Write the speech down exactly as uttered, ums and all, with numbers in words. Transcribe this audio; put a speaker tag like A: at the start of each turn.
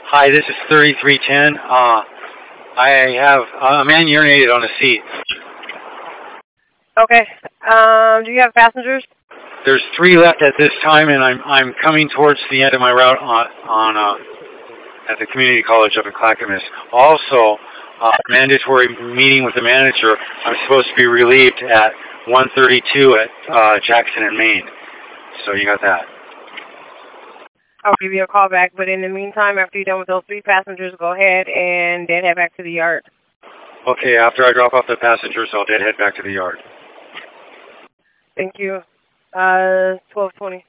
A: Hi, this is thirty-three ten. Uh, I have uh, a man urinated on a seat.
B: Okay. Um, do you have passengers?
A: There's three left at this time, and I'm I'm coming towards the end of my route on on uh, at the community college up in Clackamas. Also, uh, mandatory meeting with the manager. I'm supposed to be relieved at one thirty-two at uh, Jackson and Maine. So you got that.
B: I'll give you a call back, but in the meantime, after you're done with those three passengers, go ahead and then head back to the yard.
A: Okay, after I drop off the passengers, I'll dead head back to the yard.
B: Thank you. Uh, twelve twenty.